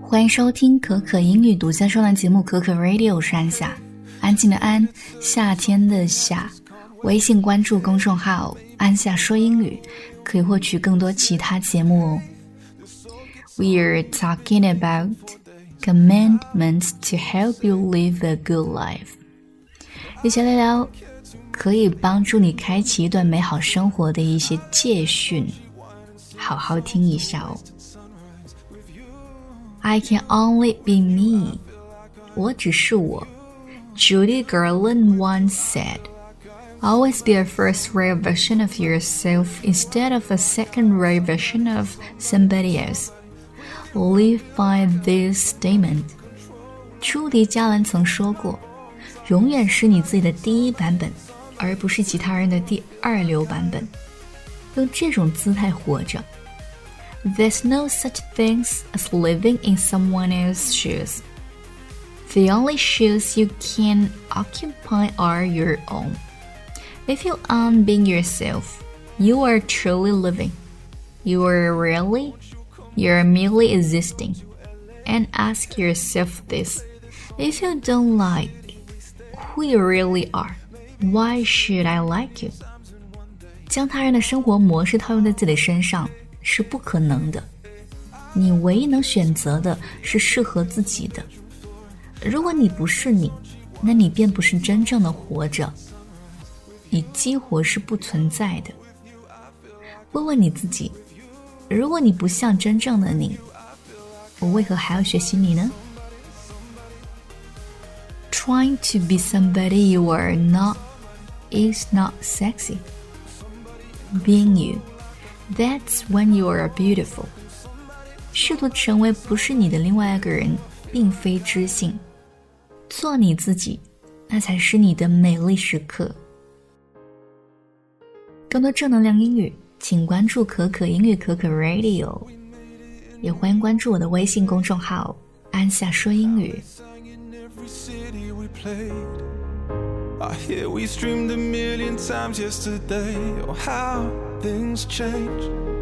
欢迎收听可可英语独家收档节目可可 Radio， 我是安夏，安静的安，夏天的夏。微信关注公众号安夏说英语，可以获取更多其他节目哦。We're talking about commandments to help you live a good life。一起来聊可以帮助你开启一段美好生活的一些戒训，好好听一下哦。I can only be me. 我只是我。Judy Garland once said, Always be a first-rate version of yourself instead of a second-rate version of somebody else. Live by this statement. 朱迪·加兰曾说过，永远是你自己的第一版本，而不是其他人的第二流版本。用这种姿态活着。There's no such things as living in someone else's shoes. The only shoes you can occupy are your own. If you aren't being yourself, you are truly living. You are really, you're merely existing. And ask yourself this. If you don't like who you really are, why should I like you? 将他人的生活模式套用在自己身上是不可能的，你唯一能选择的是适合自己的。如果你不是你，那你便不是真正的活着，你几乎是不存在的。问问你自己，如果你不像真正的你，我为何还要学习你呢？ Trying to be somebody you are not is not sexy. Being you.That's when you are beautiful. 试图成为不是你的另外一个人，并非知性。做你自己，那才是你的美丽时刻。更多正能量英语，请关注可可英语可可 Radio， 也欢迎关注我的微信公众号安夏说英语。 I hear we streamed 1,000,000 times yesterday. Oh, how things change.